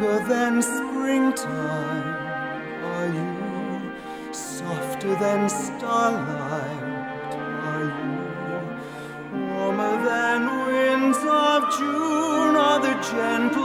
Younger than springtime are you, softer than starlight are you, warmer than winds of June are the gentle